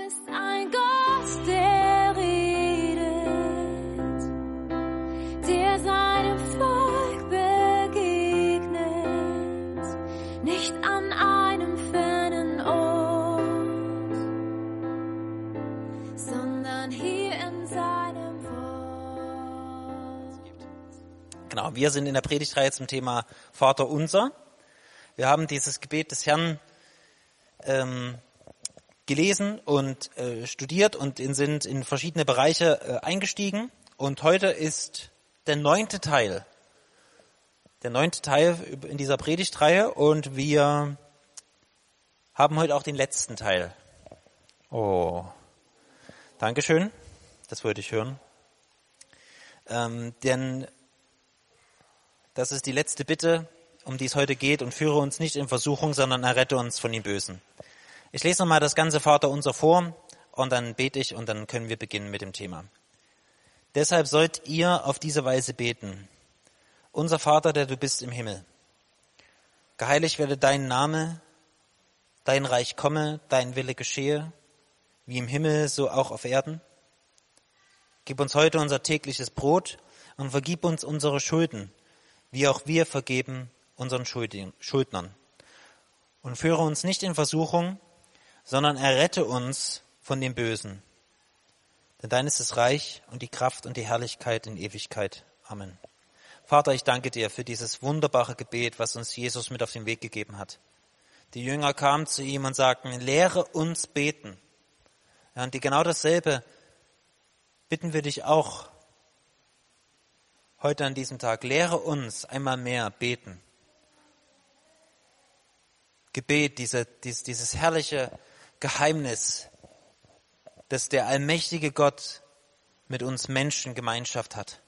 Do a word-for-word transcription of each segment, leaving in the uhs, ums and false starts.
ist ein Gott, der redet, der seinem Volk begegnet, nicht an einem fernen Ort, sondern hier in seinem Wort. Genau, wir sind in der Predigtreihe zum Thema Vater unser. Wir haben dieses Gebet des Herrn ähm, gelesen und äh, studiert und in, sind in verschiedene Bereiche äh, eingestiegen. Und heute ist der neunte Teil, der neunte Teil in dieser Predigtreihe und wir haben heute auch den letzten Teil. Oh, Dankeschön, das wollte ich hören. Ähm, denn das ist die letzte Bitte, um die es heute geht, und führe uns nicht in Versuchung, sondern errette uns von dem Bösen. Ich lese nochmal das ganze Vaterunser vor und dann bete ich und dann können wir beginnen mit dem Thema. Deshalb sollt ihr auf diese Weise beten. Unser Vater, der du bist im Himmel. Geheiligt werde dein Name, dein Reich komme, dein Wille geschehe, wie im Himmel, so auch auf Erden. Gib uns heute unser tägliches Brot und vergib uns unsere Schulden, wie auch wir vergeben unseren Schuldnern. Und führe uns nicht in Versuchung, sondern errette uns von dem Bösen. Denn dein ist das Reich und die Kraft und die Herrlichkeit in Ewigkeit. Amen. Vater, ich danke dir für dieses wunderbare Gebet, was uns Jesus mit auf den Weg gegeben hat. Die Jünger kamen zu ihm und sagten, lehre uns beten. Ja, und die genau dasselbe bitten wir dich auch heute an diesem Tag. Lehre uns einmal mehr beten. Gebet, diese, dieses, dieses herrliche Geheimnis, dass der allmächtige Gott mit uns Menschen Gemeinschaft hat.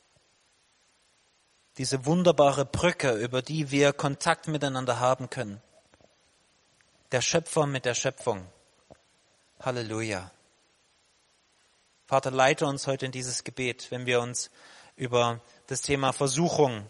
Diese wunderbare Brücke, über die wir Kontakt miteinander haben können. Der Schöpfer mit der Schöpfung. Halleluja. Vater, leite uns heute in dieses Gebet, wenn wir uns über das Thema Versuchung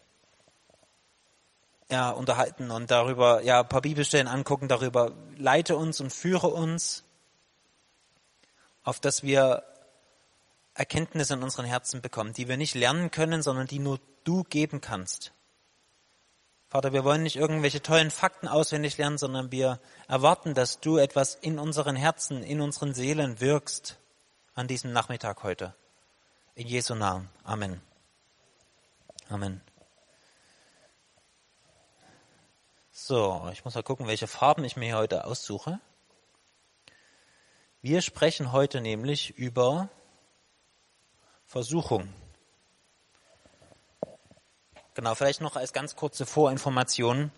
ja, unterhalten und darüber ja, ein paar Bibelstellen angucken, darüber leite uns und führe uns, auf dass wir Erkenntnisse in unseren Herzen bekommen, die wir nicht lernen können, sondern die nur du geben kannst. Vater, wir wollen nicht irgendwelche tollen Fakten auswendig lernen, sondern wir erwarten, dass du etwas in unseren Herzen, in unseren Seelen wirkst an diesem Nachmittag heute. In Jesu Namen. Amen. Amen. So, ich muss mal gucken, welche Farben ich mir hier heute aussuche. Wir sprechen heute nämlich über Versuchung. Genau, vielleicht noch als ganz kurze Vorinformation.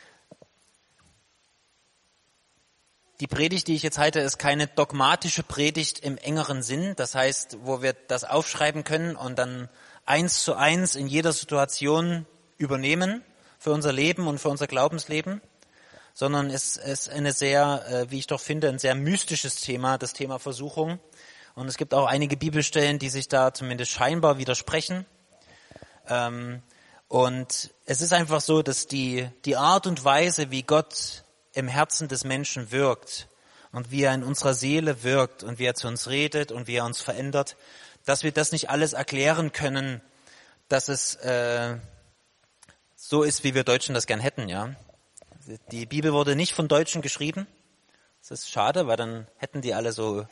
Die Predigt, die ich jetzt halte, ist keine dogmatische Predigt im engeren Sinn. Das heißt, wo wir das aufschreiben können und dann eins zu eins in jeder Situation übernehmen für unser Leben und für unser Glaubensleben, sondern es ist eine sehr, wie ich doch finde, ein sehr mystisches Thema, das Thema Versuchung. Und es gibt auch einige Bibelstellen, die sich da zumindest scheinbar widersprechen. Und es ist einfach so, dass die, die Art und Weise, wie Gott im Herzen des Menschen wirkt und wie er in unserer Seele wirkt und wie er zu uns redet und wie er uns verändert, dass wir das nicht alles erklären können, dass es äh, so ist, wie wir Deutschen das gern hätten, ja. Die Bibel wurde nicht von Deutschen geschrieben. Das ist schade, weil dann hätten die alle so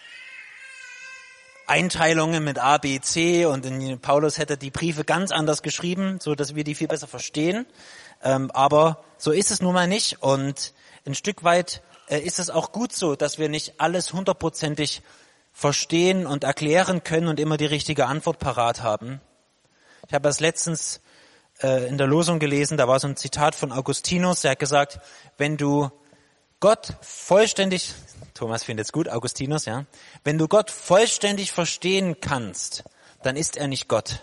Einteilungen mit A, B, C und in Paulus hätte die Briefe ganz anders geschrieben, so dass wir die viel besser verstehen. Ähm, aber so ist es nun mal nicht und ein Stück weit äh, ist es auch gut so, dass wir nicht alles hundertprozentig verstehen und erklären können und immer die richtige Antwort parat haben. Ich habe das letztens äh, in der Losung gelesen, da war so ein Zitat von Augustinus, der hat gesagt, wenn du Gott vollständig, Thomas findet es gut, Augustinus, ja, wenn du Gott vollständig verstehen kannst, dann ist er nicht Gott.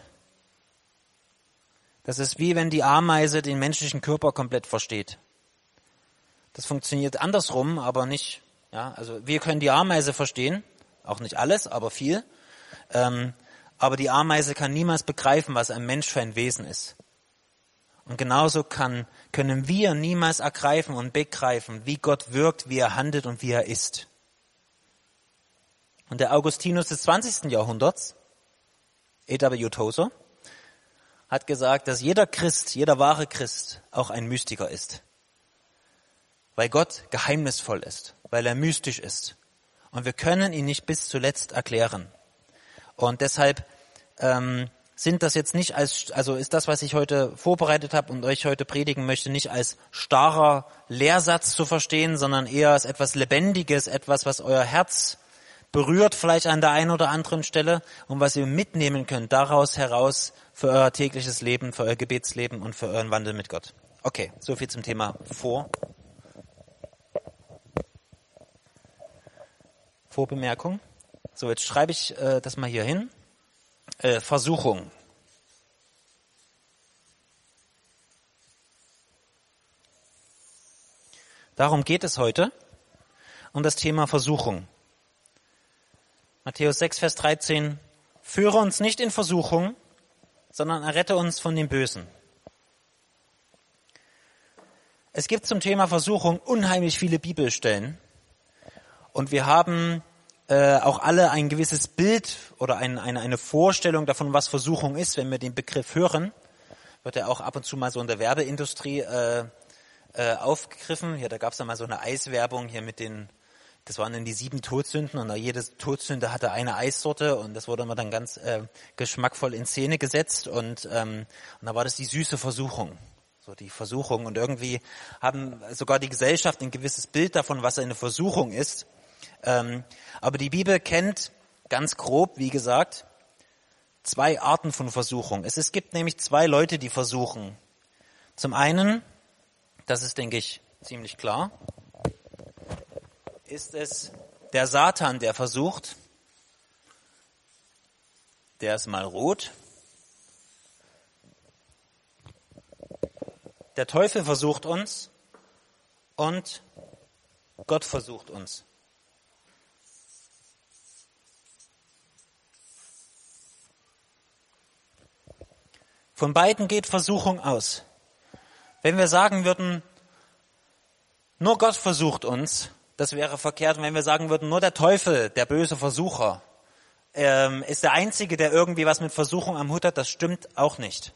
Das ist wie wenn die Ameise den menschlichen Körper komplett versteht. Das funktioniert andersrum, aber nicht, ja, also wir können die Ameise verstehen, auch nicht alles, aber viel, ähm, aber die Ameise kann niemals begreifen, was ein Mensch für ein Wesen ist. Und genauso kann, können wir niemals ergreifen und begreifen, wie Gott wirkt, wie er handelt und wie er ist. Und der Augustinus des zwanzigsten Jahrhunderts, A W Tozer, hat gesagt, dass jeder Christ, jeder wahre Christ auch ein Mystiker ist. Weil Gott geheimnisvoll ist, weil er mystisch ist. Und wir können ihn nicht bis zuletzt erklären. Und deshalb ähm, sind das jetzt nicht als, also ist das, was ich heute vorbereitet habe und euch heute predigen möchte, nicht als starrer Lehrsatz zu verstehen, sondern eher als etwas Lebendiges, etwas, was euer Herz berührt, vielleicht an der einen oder anderen Stelle, und was ihr mitnehmen könnt daraus heraus für euer tägliches Leben, für euer Gebetsleben und für euren Wandel mit Gott. Okay, so viel zum Thema Vor. Vorbemerkung. So, jetzt schreibe ich äh, das mal hier hin. Äh, Versuchung. Darum geht es heute, um das Thema Versuchung. Matthäus sechs, Vers dreizehn. Führe uns nicht in Versuchung, sondern errette uns von dem Bösen. Es gibt zum Thema Versuchung unheimlich viele Bibelstellen. Und wir haben äh, auch alle ein gewisses Bild oder ein, eine, eine Vorstellung davon, was Versuchung ist. Wenn wir den Begriff hören, wird er auch ab und zu mal so in der Werbeindustrie äh, äh, aufgegriffen. Hier, da gab es dann mal so eine Eiswerbung hier mit den, das waren dann die sieben Todsünden, und jede Todsünde hatte eine Eissorte, und das wurde immer dann ganz äh, geschmackvoll in Szene gesetzt, und, ähm, und da war das die süße Versuchung. So die Versuchung, und irgendwie haben sogar die Gesellschaft ein gewisses Bild davon, was eine Versuchung ist. Ähm, aber die Bibel kennt ganz grob, wie gesagt, zwei Arten von Versuchung. Es, es gibt nämlich zwei Leute, die versuchen. Zum einen, das ist, denke ich, ziemlich klar, ist es der Satan, der versucht. Der ist mal rot. Der Teufel versucht uns und Gott versucht uns. Von beiden geht Versuchung aus. Wenn wir sagen würden, nur Gott versucht uns, das wäre verkehrt. Und wenn wir sagen würden, nur der Teufel, der böse Versucher, ähm, ist der Einzige, der irgendwie was mit Versuchung am Hut hat, das stimmt auch nicht.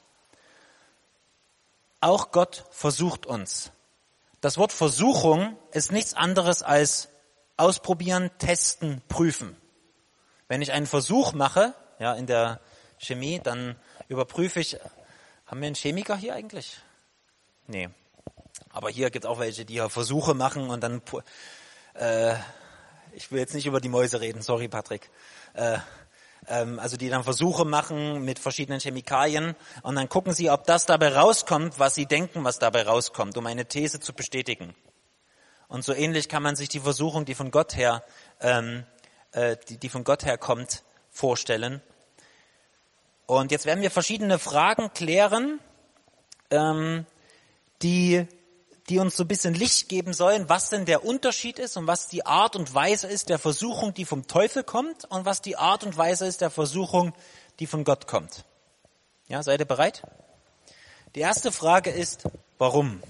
Auch Gott versucht uns. Das Wort Versuchung ist nichts anderes als ausprobieren, testen, prüfen. Wenn ich einen Versuch mache, ja, in der Chemie, dann überprüfe ich, haben wir einen Chemiker hier eigentlich? Nee. Aber hier gibt es auch welche, die ja Versuche machen und dann, äh, ich will jetzt nicht über die Mäuse reden, sorry Patrick, äh, ähm, also die dann Versuche machen mit verschiedenen Chemikalien, und dann gucken sie, ob das dabei rauskommt, was sie denken, was dabei rauskommt, um eine These zu bestätigen. Und so ähnlich kann man sich die Versuchung, die von Gott her, ähm, äh, die, die von Gott her kommt, vorstellen. Und jetzt werden wir verschiedene Fragen klären, ähm, die, die uns so ein bisschen Licht geben sollen, was denn der Unterschied ist und was die Art und Weise ist der Versuchung, die vom Teufel kommt, und was die Art und Weise ist der Versuchung, die von Gott kommt. Ja, seid ihr bereit? Die erste Frage ist, warum?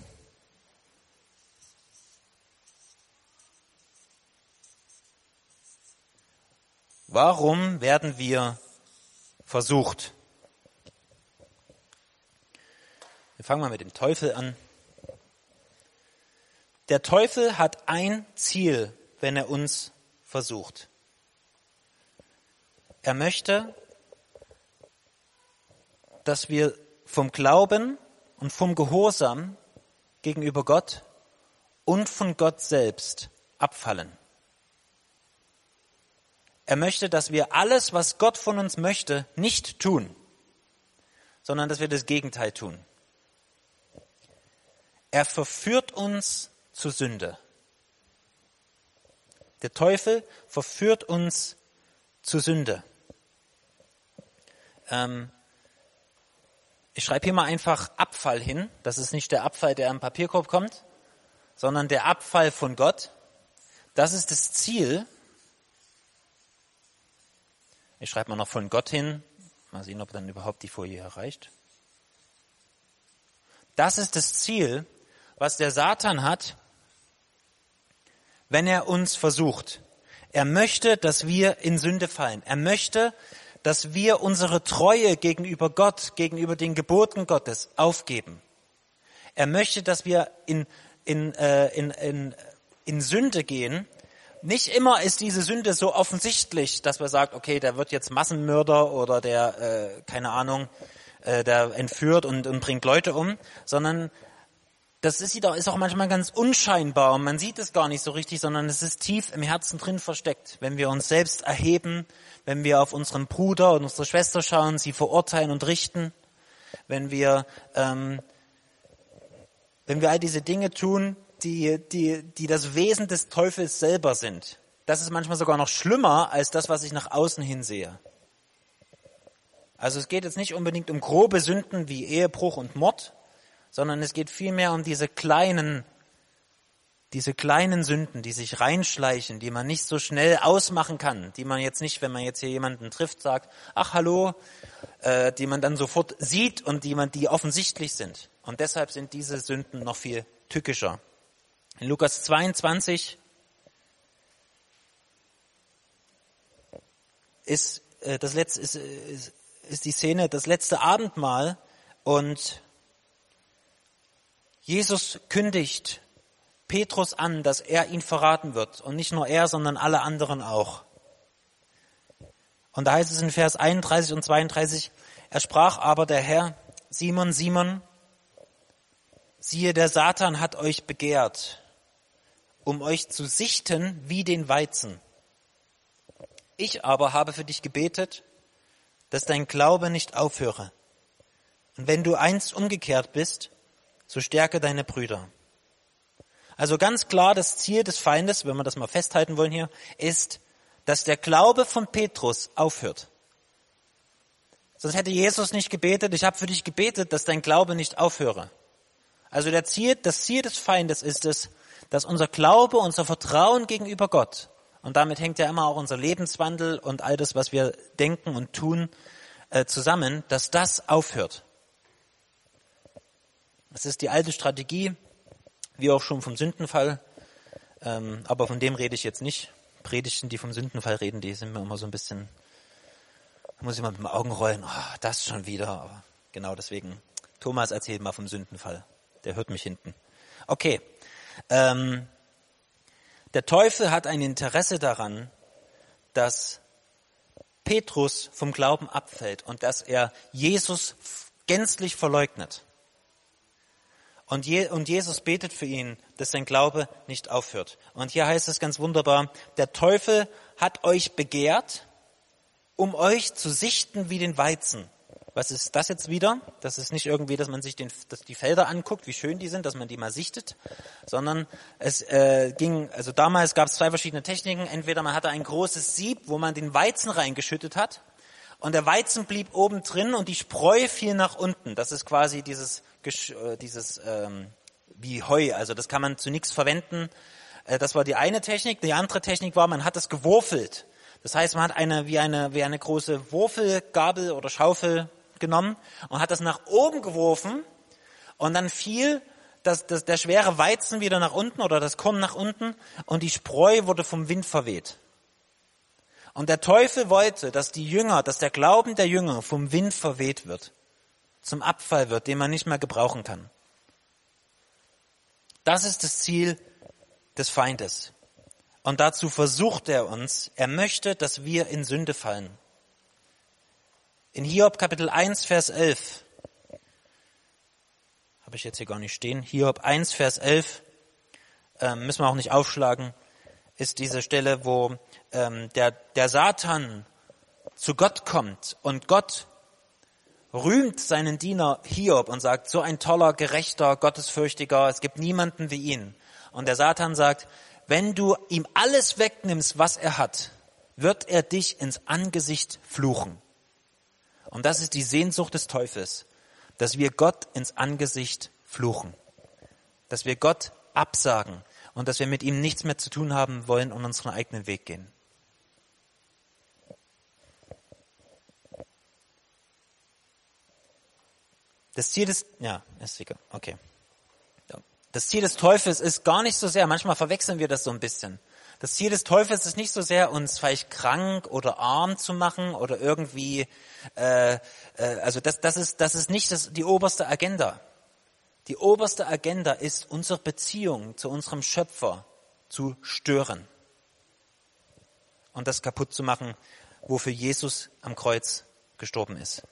Warum werden wir versucht? Wir fangen mal mit dem Teufel an. Der Teufel hat ein Ziel, wenn er uns versucht. Er möchte, dass wir vom Glauben und vom Gehorsam gegenüber Gott und von Gott selbst abfallen. Er möchte, dass wir alles, was Gott von uns möchte, nicht tun, sondern dass wir das Gegenteil tun. Er verführt uns zur Sünde. Der Teufel verführt uns zur Sünde. Ähm, ich schreibe hier mal einfach Abfall hin. Das ist nicht der Abfall, der am Papierkorb kommt, sondern der Abfall von Gott. Das ist das Ziel. Ich schreibe mal noch von Gott hin. Mal sehen, ob dann überhaupt die Folie erreicht. Das ist das Ziel, was der Satan hat, wenn er uns versucht. Er möchte, dass wir in Sünde fallen. Er möchte, dass wir unsere Treue gegenüber Gott, gegenüber den Geboten Gottes aufgeben. Er möchte, dass wir in, in, äh, in, in, in Sünde gehen. Nicht immer ist diese Sünde so offensichtlich, dass man sagt, okay, der wird jetzt Massenmörder oder der, äh, keine Ahnung, äh, der entführt und, und bringt Leute um, sondern das ist, ist auch manchmal ganz unscheinbar und man sieht es gar nicht so richtig, sondern es ist tief im Herzen drin versteckt. Wenn wir uns selbst erheben, wenn wir auf unseren Bruder und unsere Schwester schauen, sie verurteilen und richten, wenn wir, ähm, wenn wir all diese Dinge tun, die, die, die das Wesen des Teufels selber sind. Das ist manchmal sogar noch schlimmer als das, was ich nach außen hin sehe. Also es geht jetzt nicht unbedingt um grobe Sünden wie Ehebruch und Mord, sondern es geht vielmehr um diese kleinen, diese kleinen Sünden, die sich reinschleichen, die man nicht so schnell ausmachen kann, die man jetzt nicht, wenn man jetzt hier jemanden trifft, sagt, ach hallo, äh, die man dann sofort sieht und die man, die offensichtlich sind. Und deshalb sind diese Sünden noch viel tückischer. In Lukas zweiundzwanzig ist äh, das letzte ist, ist, ist die Szene, das letzte Abendmahl und Jesus kündigt Petrus an, dass er ihn verraten wird und nicht nur er, sondern alle anderen auch. Und da heißt es in Vers einunddreißig und zweiunddreißig, er sprach aber der Herr, Simon, Simon, siehe, der Satan hat euch begehrt, um euch zu sichten wie den Weizen. Ich aber habe für dich gebetet, dass dein Glaube nicht aufhöre. Und wenn du einst umgekehrt bist, so stärke deine Brüder. Also ganz klar, das Ziel des Feindes, wenn wir das mal festhalten wollen hier, ist, dass der Glaube von Petrus aufhört. Sonst hätte Jesus nicht gebetet, ich habe für dich gebetet, dass dein Glaube nicht aufhöre. Also der Ziel, das Ziel des Feindes ist es, dass unser Glaube, unser Vertrauen gegenüber Gott, und damit hängt ja immer auch unser Lebenswandel und all das, was wir denken und tun, äh, zusammen, dass das aufhört. Das ist die alte Strategie, wie auch schon vom Sündenfall, ähm, aber von dem rede ich jetzt nicht. Predigten, die vom Sündenfall reden, die sind mir immer so ein bisschen, da muss ich mal mit den Augen rollen, oh, das schon wieder, aber genau deswegen. Thomas erzählt mal vom Sündenfall, der hört mich hinten. Okay, ähm, der Teufel hat ein Interesse daran, dass Petrus vom Glauben abfällt und dass er Jesus gänzlich verleugnet. Und, Je- und Jesus betet für ihn, dass sein Glaube nicht aufhört. Und hier heißt es ganz wunderbar, der Teufel hat euch begehrt, um euch zu sichten wie den Weizen. Was ist das jetzt wieder? Das ist nicht irgendwie, dass man sich den, dass die Felder anguckt, wie schön die sind, dass man die mal sichtet, sondern es äh, ging, also damals gab es zwei verschiedene Techniken. Entweder man hatte ein großes Sieb, wo man den Weizen reingeschüttet hat und der Weizen blieb oben drin und die Spreu fiel nach unten. Das ist quasi dieses, dieses ähm, wie Heu, also das kann man zu nichts verwenden. Äh, das war die eine Technik. Die andere Technik war, man hat es gewurfelt. Das heißt, man hat eine wie eine wie eine große Wurfelgabel oder Schaufel genommen und hat das nach oben geworfen und dann fiel das, das, der schwere Weizen wieder nach unten oder das Korn nach unten und die Spreu wurde vom Wind verweht. Und der Teufel wollte, dass die Jünger, dass der Glauben der Jünger vom Wind verweht wird, zum Abfall wird, den man nicht mehr gebrauchen kann. Das ist das Ziel des Feindes. Und dazu versucht er uns, er möchte, dass wir in Sünde fallen. In Hiob Kapitel eins, Vers elf, habe ich jetzt hier gar nicht stehen, Hiob eins, Vers elf, äh, müssen wir auch nicht aufschlagen, ist diese Stelle, wo ähm, der, der Satan zu Gott kommt und Gott rühmt seinen Diener Hiob und sagt, so ein toller, gerechter, gottesfürchtiger, es gibt niemanden wie ihn. Und der Satan sagt, wenn du ihm alles wegnimmst, was er hat, wird er dich ins Angesicht fluchen. Und das ist die Sehnsucht des Teufels, dass wir Gott ins Angesicht fluchen, dass wir Gott absagen und dass wir mit ihm nichts mehr zu tun haben wollen und unseren eigenen Weg gehen. Das Ziel des, ja, ist egal, okay. Das Ziel des Teufels ist gar nicht so sehr, manchmal verwechseln wir das so ein bisschen. Das Ziel des Teufels ist nicht so sehr, uns vielleicht krank oder arm zu machen oder irgendwie, äh, äh, also das, das ist, das ist nicht das, die oberste Agenda. Die oberste Agenda ist, unsere Beziehung zu unserem Schöpfer zu stören und das kaputt zu machen, wofür Jesus am Kreuz gestorben ist.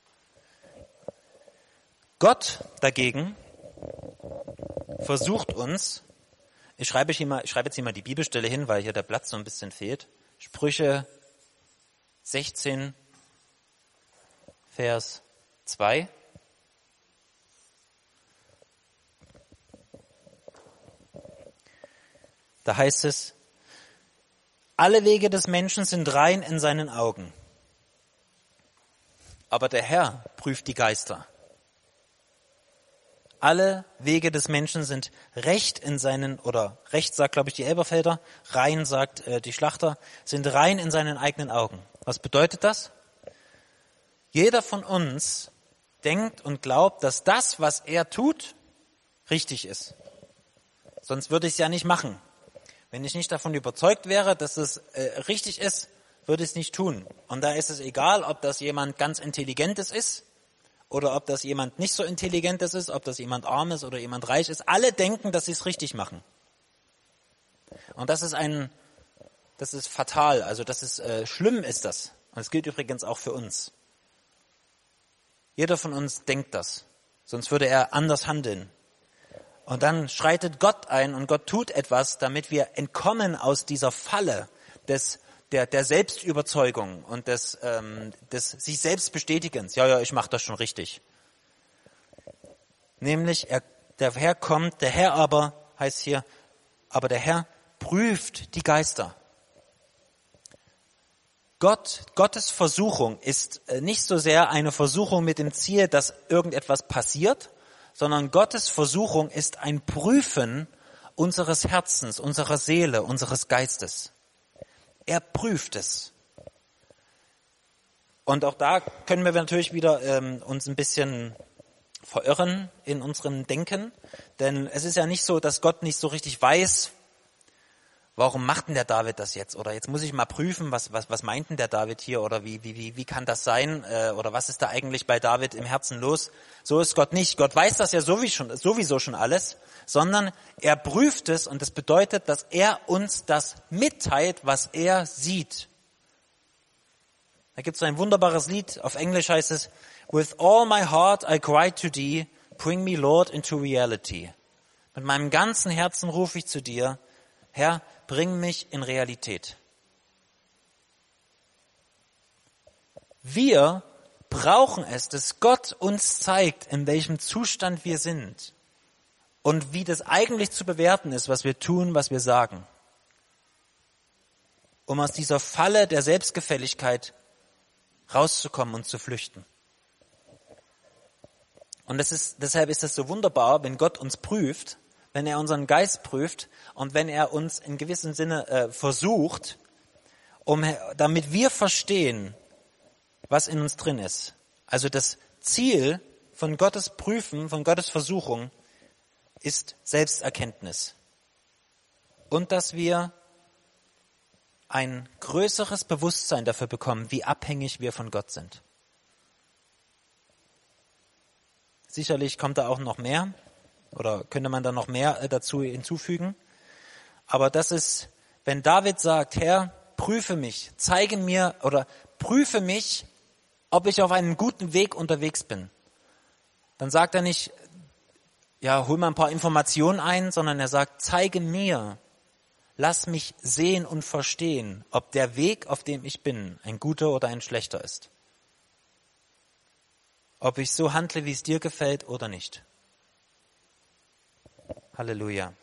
Gott dagegen versucht uns, ich schreibe, hier mal, ich schreibe jetzt hier mal die Bibelstelle hin, weil hier der Platz so ein bisschen fehlt. Sprüche sechzehn, Vers zwei. Da heißt es, alle Wege des Menschen sind rein in seinen Augen, aber der Herr prüft die Geister. Alle Wege des Menschen sind recht in seinen, oder recht sagt, glaube ich, die Elberfelder, rein sagt äh, die Schlachter, sind rein in seinen eigenen Augen. Was bedeutet das? Jeder von uns denkt und glaubt, dass das, was er tut, richtig ist. Sonst würde ich es ja nicht machen. Wenn ich nicht davon überzeugt wäre, dass es äh, richtig ist, würde ich es nicht tun. Und da ist es egal, ob das jemand ganz Intelligentes ist oder ob das jemand nicht so Intelligentes ist, ob das jemand arm ist oder jemand reich ist. Alle denken, dass sie es richtig machen. Und das ist ein, das ist fatal, also das ist äh, schlimm ist das. Und das gilt übrigens auch für uns. Jeder von uns denkt das, sonst würde er anders handeln. Und dann schreitet Gott ein und Gott tut etwas, damit wir entkommen aus dieser Falle des der der Selbstüberzeugung und des ähm, des sich selbst Bestätigens. Ja, ja, ich mache das schon richtig. Nämlich er, der Herr kommt, der Herr aber heißt hier, aber der Herr prüft die Geister. Gott, Gottes Versuchung ist nicht so sehr eine Versuchung mit dem Ziel, dass irgendetwas passiert, sondern Gottes Versuchung ist ein Prüfen unseres Herzens, unserer Seele, unseres Geistes. Er prüft es. Und auch da können wir natürlich wieder ähm, uns ein bisschen verirren in unserem Denken, denn es ist ja nicht so, dass Gott nicht so richtig weiß, warum macht denn der David das jetzt? Oder jetzt muss ich mal prüfen, was was was meint denn der David hier? Oder wie wie wie wie kann das sein? Äh, oder was ist da eigentlich bei David im Herzen los? So ist Gott nicht. Gott weiß das ja sowieso schon, sowieso schon alles, sondern er prüft es und das bedeutet, dass er uns das mitteilt, was er sieht. Da gibt es ein wunderbares Lied, auf Englisch heißt es, With all my heart I cry to thee, bring me Lord into reality. Mit meinem ganzen Herzen rufe ich zu dir, Herr, bring mich in Realität. Wir brauchen es, dass Gott uns zeigt, in welchem Zustand wir sind und wie das eigentlich zu bewerten ist, was wir tun, was wir sagen, um aus dieser Falle der Selbstgefälligkeit rauszukommen und zu flüchten. Und das ist, deshalb ist es so wunderbar, wenn Gott uns prüft, wenn er unseren Geist prüft und wenn er uns in gewissem Sinne äh, versucht, um, damit wir verstehen, was in uns drin ist. Also das Ziel von Gottes Prüfen, von Gottes Versuchung ist Selbsterkenntnis. Und dass wir ein größeres Bewusstsein dafür bekommen, wie abhängig wir von Gott sind. Sicherlich kommt da auch noch mehr. Oder könnte man da noch mehr dazu hinzufügen? Aber das ist, wenn David sagt, Herr, prüfe mich, zeige mir oder prüfe mich, ob ich auf einem guten Weg unterwegs bin. Dann sagt er nicht, ja, hol mal ein paar Informationen ein, sondern er sagt, zeige mir, lass mich sehen und verstehen, ob der Weg, auf dem ich bin, ein guter oder ein schlechter ist. Ob ich so handle, wie es dir gefällt oder nicht. Halleluja.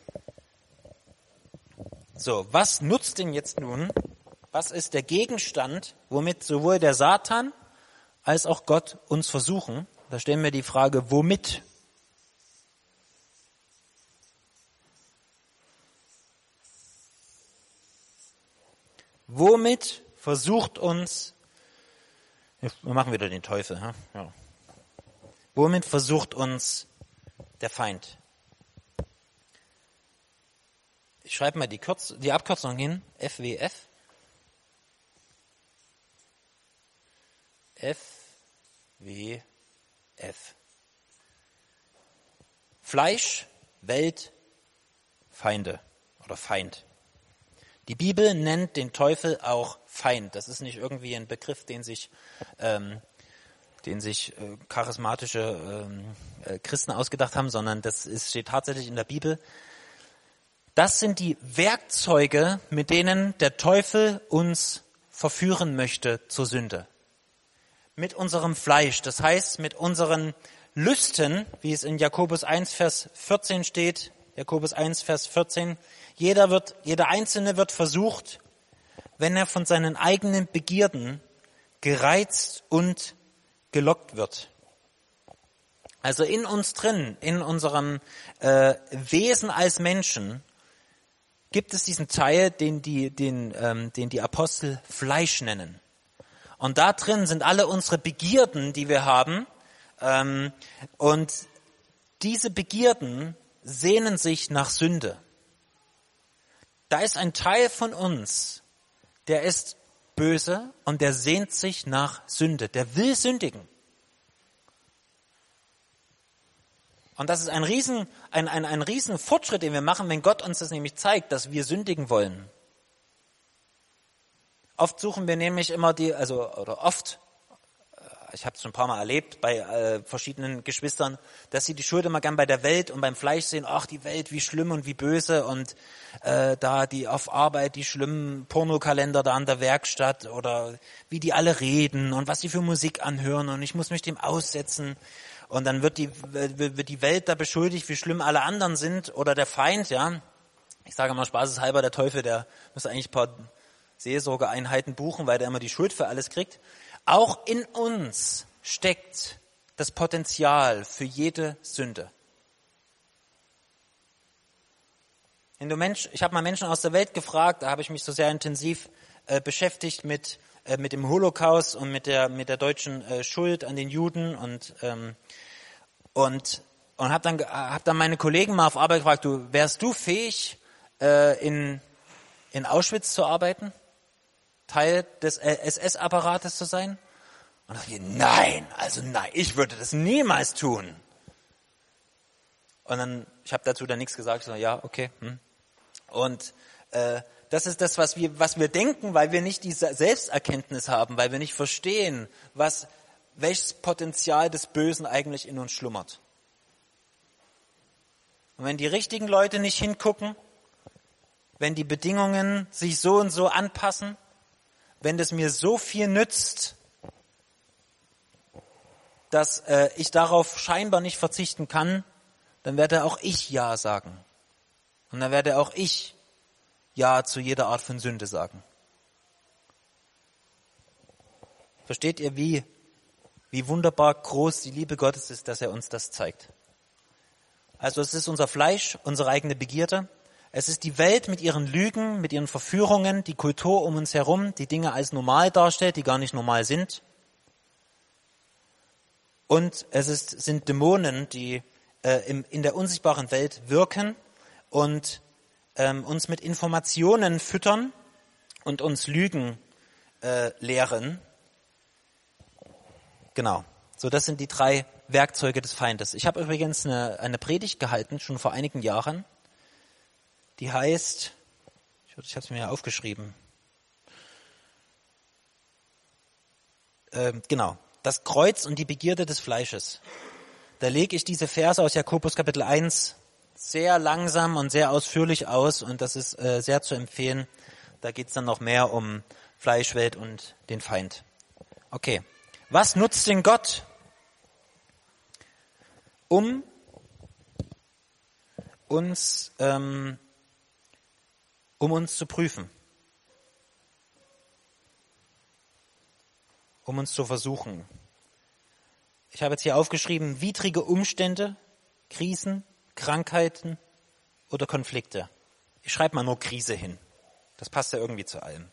So, was nutzt denn jetzt nun, was ist der Gegenstand, womit sowohl der Satan als auch Gott uns versuchen? Da stellen wir die Frage, womit? Womit versucht uns, wir machen wieder den Teufel, ja. Womit versucht uns der Feind? Ich schreibe mal die, Kürz, die Abkürzung hin, F W F. F W F. Fleisch, Welt, Feinde oder Feind. Die Bibel nennt den Teufel auch Feind. Das ist nicht irgendwie ein Begriff, den sich, ähm, den sich äh, charismatische ähm, äh, Christen ausgedacht haben, sondern das ist, steht tatsächlich in der Bibel. Das sind die Werkzeuge, mit denen der Teufel uns verführen möchte zur Sünde. Mit unserem Fleisch, das heißt mit unseren Lüsten, wie es in Jakobus eins, Vers vierzehn steht, Jakobus eins, Vers vierzehn, jeder wird, jeder Einzelne wird versucht, wenn er von seinen eigenen Begierden gereizt und gelockt wird. Also in uns drin, in unserem äh, Wesen als Menschen, gibt es diesen Teil, den die, den, ähm, den die Apostel Fleisch nennen. Und da drin sind alle unsere Begierden, die wir haben. Ähm, und diese Begierden sehnen sich nach Sünde. Da ist ein Teil von uns, der ist böse und der sehnt sich nach Sünde. Der will sündigen. Und das ist ein riesen, ein, ein, ein riesen Fortschritt, den wir machen, wenn Gott uns das nämlich zeigt, dass wir sündigen wollen. Oft suchen wir nämlich immer die, also oder oft, ich habe es schon ein paar Mal erlebt bei äh, verschiedenen Geschwistern, dass sie die Schuld immer gern bei der Welt und beim Fleisch sehen, ach die Welt, wie schlimm und wie böse und äh, da die auf Arbeit, die schlimmen Pornokalender da an der Werkstatt oder wie die alle reden und was sie für Musik anhören und ich muss mich dem aussetzen. Und dann wird die, wird die Welt da beschuldigt, wie schlimm alle anderen sind oder der Feind, ja. Ich sage mal spaßeshalber, der Teufel, der muss eigentlich ein paar Seelsorgeeinheiten buchen, weil der immer die Schuld für alles kriegt. Auch in uns steckt das Potenzial für jede Sünde. Wenn du Mensch, ich habe mal Menschen aus der Welt gefragt, da habe ich mich so sehr intensiv äh, beschäftigt mit äh, mit dem Holocaust und mit der mit der deutschen äh, Schuld an den Juden und ähm, und und habe dann hab dann meine Kollegen mal auf Arbeit gefragt, du wärst du fähig äh, in in Auschwitz zu arbeiten? Teil des S S-Apparates zu sein? Und ich dachte, nein, also nein, ich würde das niemals tun. Und dann, ich habe dazu dann nichts gesagt, ich so, ja, okay. Hm. Und äh, das ist das, was wir, was wir denken, weil wir nicht diese Selbsterkenntnis haben, weil wir nicht verstehen, was, welches Potenzial des Bösen eigentlich in uns schlummert. Und wenn die richtigen Leute nicht hingucken, wenn die Bedingungen sich so und so anpassen, wenn das mir so viel nützt, dass äh, ich darauf scheinbar nicht verzichten kann, dann werde auch ich Ja sagen. Und dann werde auch ich Ja zu jeder Art von Sünde sagen. Versteht ihr, wie, wie wunderbar groß die Liebe Gottes ist, dass er uns das zeigt? Also es ist unser Fleisch, unsere eigene Begierde. Es ist die Welt mit ihren Lügen, mit ihren Verführungen, die Kultur um uns herum, die Dinge als normal darstellt, die gar nicht normal sind. Und es ist, sind Dämonen, die äh, im, in der unsichtbaren Welt wirken und ähm, uns mit Informationen füttern und uns Lügen äh, lehren. Genau, so das sind die drei Werkzeuge des Feindes. Ich habe übrigens eine, eine Predigt gehalten, schon vor einigen Jahren. Die heißt, ich habe es mir ja aufgeschrieben, ähm, genau, das Kreuz und die Begierde des Fleisches. Da lege ich diese Verse aus Jakobus Kapitel eins sehr langsam und sehr ausführlich aus und das ist äh, sehr zu empfehlen. Da geht es dann noch mehr um Fleischwelt und den Feind. Okay, was nutzt denn Gott, um uns ähm, um uns zu prüfen, um uns zu versuchen? Ich habe jetzt hier aufgeschrieben, widrige Umstände, Krisen, Krankheiten oder Konflikte. Ich schreibe mal nur Krise hin. Das passt ja irgendwie zu allem.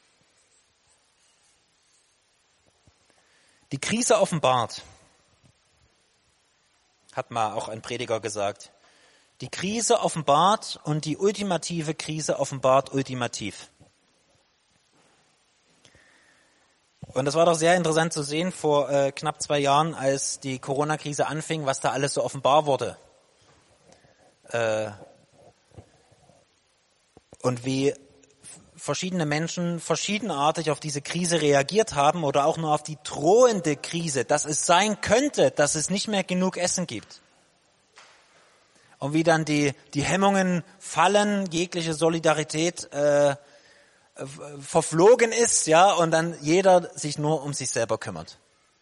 Die Krise offenbart, hat mal auch ein Prediger gesagt, Die Krise offenbart und die ultimative Krise offenbart ultimativ. Und das war doch sehr interessant zu sehen vor äh, knapp zwei Jahren, als die Corona-Krise anfing, was da alles so offenbar wurde. Äh, und wie verschiedene Menschen verschiedenartig auf diese Krise reagiert haben oder auch nur auf die drohende Krise, dass es sein könnte, dass es nicht mehr genug Essen gibt. Und wie dann die, die Hemmungen fallen, jegliche Solidarität äh, verflogen ist, ja, und dann jeder sich nur um sich selber kümmert.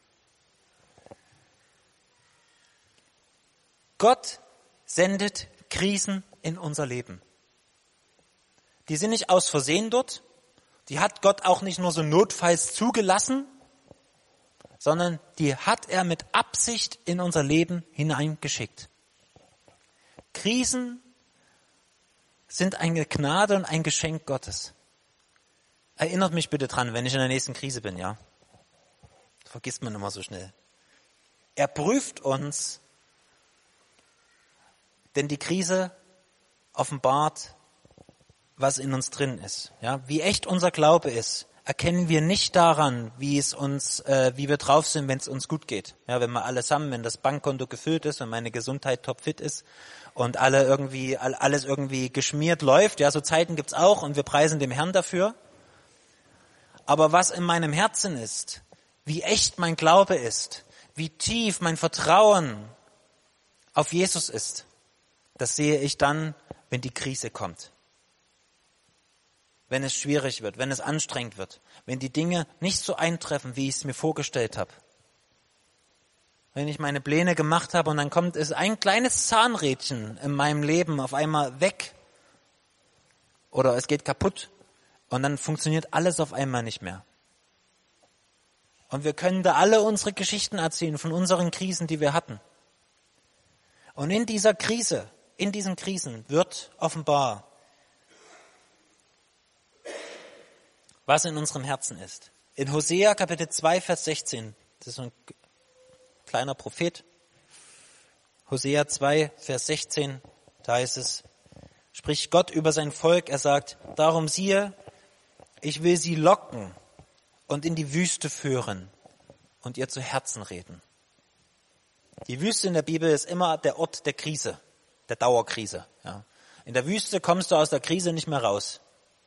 Gott sendet Krisen in unser Leben. Die sind nicht aus Versehen dort, die hat Gott auch nicht nur so notfalls zugelassen, sondern die hat er mit Absicht in unser Leben hineingeschickt. Krisen sind eine Gnade und ein Geschenk Gottes. Erinnert mich bitte dran, wenn ich in der nächsten Krise bin, ja? Das vergisst man immer so schnell. Er prüft uns, denn die Krise offenbart, was in uns drin ist. Ja? Wie echt unser Glaube ist, erkennen wir nicht daran, wie es uns, äh, wie wir drauf sind, wenn es uns gut geht. Ja, wenn wir alles haben, wenn das Bankkonto gefüllt ist, wenn meine Gesundheit topfit ist und alle irgendwie, alles irgendwie geschmiert läuft. Ja, so Zeiten gibt's auch und wir preisen dem Herrn dafür. Aber was in meinem Herzen ist, wie echt mein Glaube ist, wie tief mein Vertrauen auf Jesus ist, das sehe ich dann, wenn die Krise kommt. Wenn es schwierig wird, wenn es anstrengend wird, wenn die Dinge nicht so eintreffen, wie ich es mir vorgestellt habe. Wenn ich meine Pläne gemacht habe und dann kommt es ein kleines Zahnrädchen in meinem Leben auf einmal weg oder es geht kaputt. Und dann funktioniert alles auf einmal nicht mehr. Und wir können da alle unsere Geschichten erzählen von unseren Krisen, die wir hatten. Und in dieser Krise, in diesen Krisen wird offenbar, was in unserem Herzen ist. In Hosea Kapitel zwei, Vers sechzehn, das ist so ein kleiner Prophet. Hosea zwei, Vers sechzehn, da heißt es, spricht Gott über sein Volk, er sagt, darum siehe, ich will sie locken und in die Wüste führen und ihr zu Herzen reden. Die Wüste in der Bibel ist immer der Ort der Krise, der Dauerkrise. Ja. In der Wüste kommst du aus der Krise nicht mehr raus.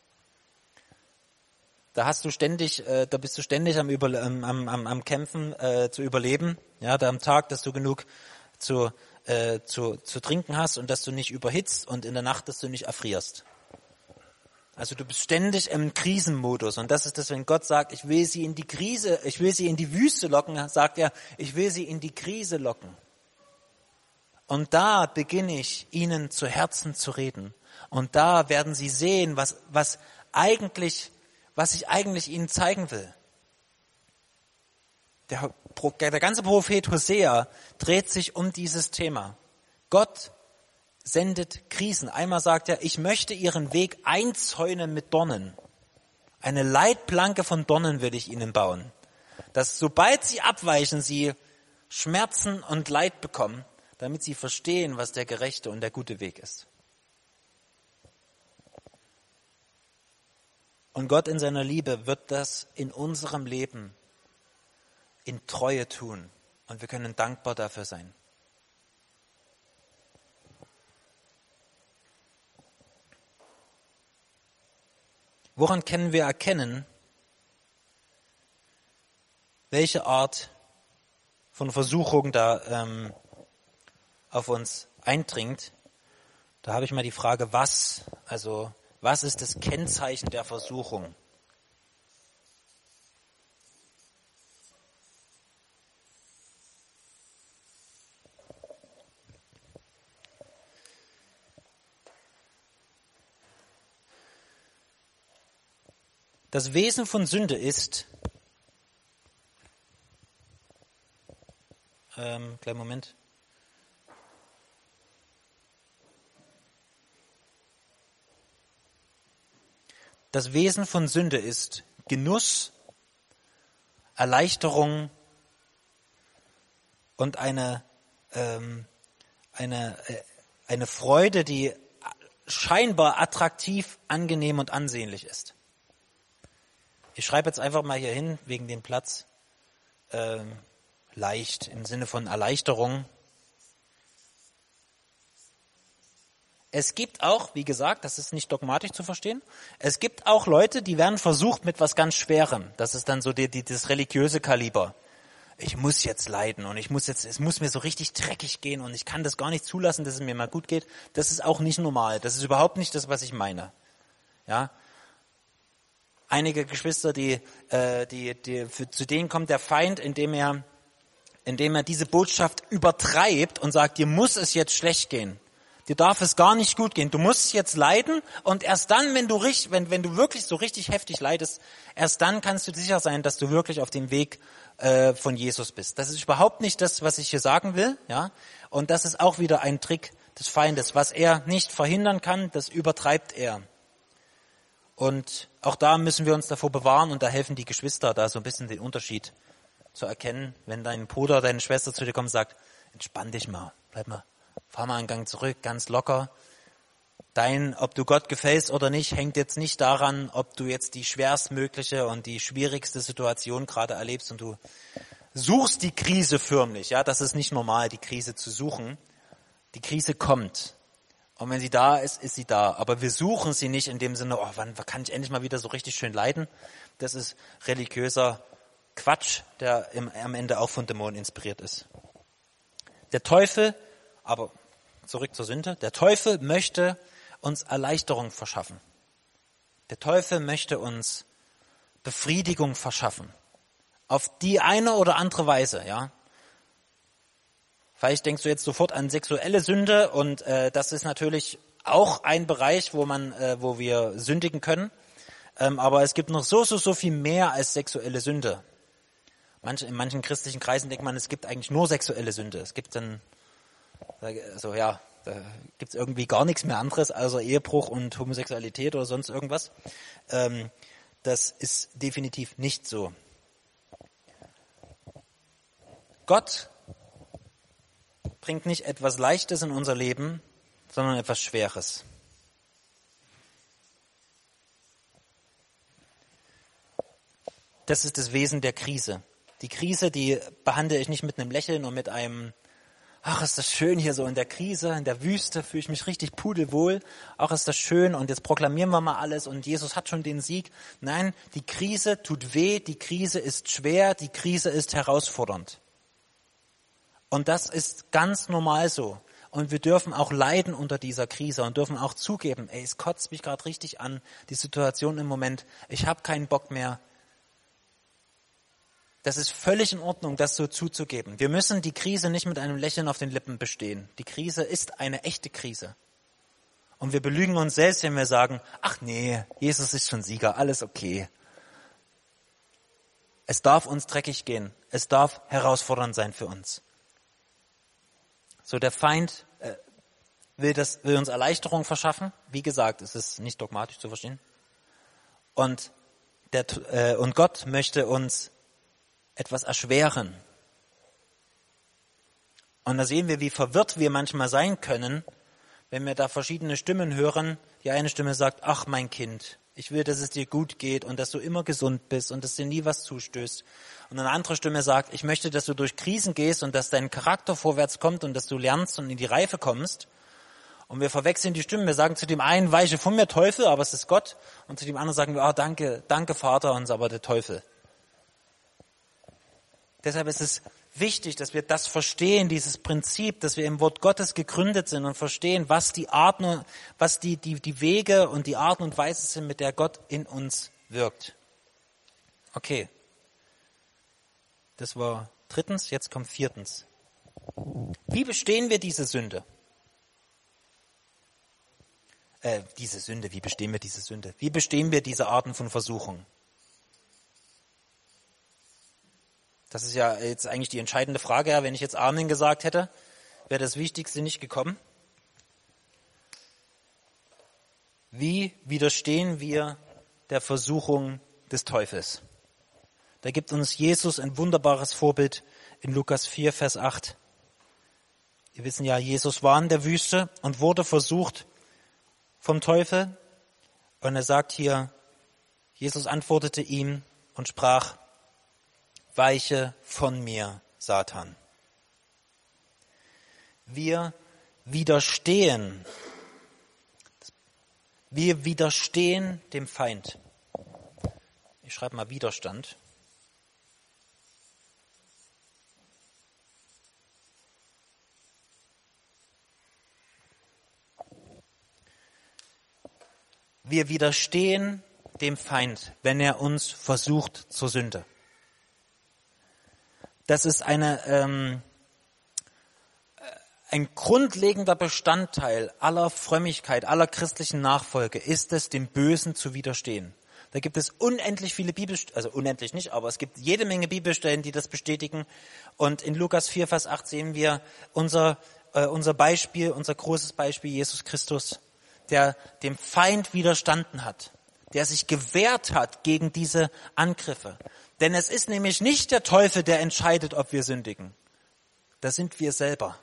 Da hast du ständig, äh, da bist du ständig am, Über, am, am, am Kämpfen äh, zu überleben. Ja, da am Tag, dass du genug zu, äh, zu, zu trinken hast und dass du nicht überhitzt und in der Nacht, dass du nicht erfrierst. Also du bist ständig im Krisenmodus und das ist das, wenn Gott sagt, ich will sie in die Krise, ich will sie in die Wüste locken, sagt er, ich will sie in die Krise locken. Und da beginne ich, ihnen zu Herzen zu reden. Und da werden sie sehen, was, was eigentlich, was ich eigentlich ihnen zeigen will. Der, der ganze Prophet Hosea dreht sich um dieses Thema. Gott sendet Krisen. Einmal sagt er, ich möchte ihren Weg einzäunen mit Dornen. Eine Leitplanke von Dornen will ich ihnen bauen. Dass sobald sie abweichen, sie Schmerzen und Leid bekommen, damit sie verstehen, was der gerechte und der gute Weg ist. Und Gott in seiner Liebe wird das in unserem Leben in Treue tun. Und wir können dankbar dafür sein. Woran können wir erkennen, welche Art von Versuchung da ähm, auf uns eindringt? Da habe ich mal die Frage, was, also was ist das Kennzeichen der Versuchung? Das Wesen von Sünde ist, ähm, kleinen Moment, das Wesen von Sünde ist Genuss, Erleichterung und eine, ähm, eine, äh, eine Freude, die scheinbar attraktiv, angenehm und ansehnlich ist. Ich schreibe jetzt einfach mal hier hin, wegen dem Platz, äh, leicht, im Sinne von Erleichterung. Es gibt auch, wie gesagt, das ist nicht dogmatisch zu verstehen, es gibt auch Leute, die werden versucht mit was ganz Schwerem. Das ist dann so die, die, das religiöse Kaliber. Ich muss jetzt leiden und ich muss jetzt, es muss mir so richtig dreckig gehen und ich kann das gar nicht zulassen, dass es mir mal gut geht. Das ist auch nicht normal. Das ist überhaupt nicht das, was ich meine. Ja. Einige Geschwister, die, äh, die, die, für, zu denen kommt der Feind, indem er, indem er diese Botschaft übertreibt und sagt, dir muss es jetzt schlecht gehen. Dir darf es gar nicht gut gehen. Du musst jetzt leiden und erst dann, wenn du richtig, wenn, wenn du wirklich so richtig heftig leidest, erst dann kannst du sicher sein, dass du wirklich auf dem Weg äh, von Jesus bist. Das ist überhaupt nicht das, was ich hier sagen will, ja. Und das ist auch wieder ein Trick des Feindes. Was er nicht verhindern kann, das übertreibt er. Und auch da müssen wir uns davor bewahren und da helfen die Geschwister, da so ein bisschen den Unterschied zu erkennen. Wenn dein Bruder, deine Schwester zu dir kommt und sagt, entspann dich mal, bleib mal. Fahr mal einen Gang zurück, ganz locker. Dein, ob du Gott gefällst oder nicht, hängt jetzt nicht daran, ob du jetzt die schwerstmögliche und die schwierigste Situation gerade erlebst und du suchst die Krise förmlich. Ja, das ist nicht normal, die Krise zu suchen. Die Krise kommt. Und wenn sie da ist, ist sie da. Aber wir suchen sie nicht in dem Sinne, oh, wann kann ich endlich mal wieder so richtig schön leiden? Das ist religiöser Quatsch, der im, am Ende auch von Dämonen inspiriert ist. Der Teufel Aber zurück zur Sünde. Der Teufel möchte uns Erleichterung verschaffen. Der Teufel möchte uns Befriedigung verschaffen. Auf die eine oder andere Weise, ja. Vielleicht denkst du jetzt sofort an sexuelle Sünde und äh, das ist natürlich auch ein Bereich, wo man, äh, wo wir sündigen können. Ähm, aber es gibt noch so, so, so viel mehr als sexuelle Sünde. Manche, in manchen christlichen Kreisen denkt man, es gibt eigentlich nur sexuelle Sünde. Es gibt dann Also ja, da gibt's irgendwie gar nichts mehr anderes, außer Ehebruch und Homosexualität oder sonst irgendwas. Ähm, das ist definitiv nicht so. Gott bringt nicht etwas Leichtes in unser Leben, sondern etwas Schweres. Das ist das Wesen der Krise. Die Krise, die behandle ich nicht mit einem Lächeln und mit einem ach, ist das schön hier so in der Krise, in der Wüste, fühle ich mich richtig pudelwohl. Ach, ist das schön und jetzt proklamieren wir mal alles und Jesus hat schon den Sieg. Nein, die Krise tut weh, die Krise ist schwer, die Krise ist herausfordernd. Und das ist ganz normal so. Und wir dürfen auch leiden unter dieser Krise und dürfen auch zugeben, ey, es kotzt mich gerade richtig an, die Situation im Moment, ich habe keinen Bock mehr. Das ist völlig in Ordnung, das so zuzugeben. Wir müssen die Krise nicht mit einem Lächeln auf den Lippen bestehen. Die Krise ist eine echte Krise. Und wir belügen uns selbst, wenn wir sagen, ach nee, Jesus ist schon Sieger, alles okay. Es darf uns dreckig gehen. Es darf herausfordernd sein für uns. So, der Feind äh, will, das, will uns Erleichterung verschaffen. Wie gesagt, es ist nicht dogmatisch zu verstehen. Und, der, äh, und Gott möchte uns etwas erschweren. Und da sehen wir, wie verwirrt wir manchmal sein können, wenn wir da verschiedene Stimmen hören. Die eine Stimme sagt, ach mein Kind, ich will, dass es dir gut geht und dass du immer gesund bist und dass dir nie was zustößt. Und eine andere Stimme sagt, ich möchte, dass du durch Krisen gehst und dass dein Charakter vorwärts kommt und dass du lernst und in die Reife kommst. Und wir verwechseln die Stimmen. Wir sagen zu dem einen, weiche von mir Teufel, aber es ist Gott. Und zu dem anderen sagen wir, ah, danke, danke Vater, und es ist aber der Teufel. Deshalb ist es wichtig, dass wir das verstehen, dieses Prinzip, dass wir im Wort Gottes gegründet sind und verstehen, was die Arten, was die, die, die Wege und die Arten und Weisen sind, mit der Gott in uns wirkt. Okay. Das war drittens, jetzt kommt viertens. Wie bestehen wir diese Sünde? Äh, diese Sünde, wie bestehen wir diese Sünde? Wie bestehen wir diese Arten von Versuchung? Das ist ja jetzt eigentlich die entscheidende Frage. Wenn ich jetzt Amen gesagt hätte, wäre das Wichtigste nicht gekommen. Wie widerstehen wir der Versuchung des Teufels? Da gibt uns Jesus ein wunderbares Vorbild in Lukas vier, Vers acht. Wir wissen ja, Jesus war in der Wüste und wurde versucht vom Teufel. Und er sagt hier, Jesus antwortete ihm und sprach, weiche von mir, Satan. Wir widerstehen, wir widerstehen dem Feind. Ich schreibe mal Widerstand. Wir widerstehen dem Feind, wenn er uns versucht zur Sünde. Das ist eine, ähm, ein grundlegender Bestandteil aller Frömmigkeit, aller christlichen Nachfolge, ist es, dem Bösen zu widerstehen. Da gibt es unendlich viele Bibelstellen, also unendlich nicht, aber es gibt jede Menge Bibelstellen, die das bestätigen. Und in Lukas vier, Vers acht sehen wir unser, äh, unser Beispiel, unser großes Beispiel, Jesus Christus, der dem Feind widerstanden hat, der sich gewehrt hat gegen diese Angriffe. Denn es ist nämlich nicht der Teufel, der entscheidet, ob wir sündigen. Das sind wir selber.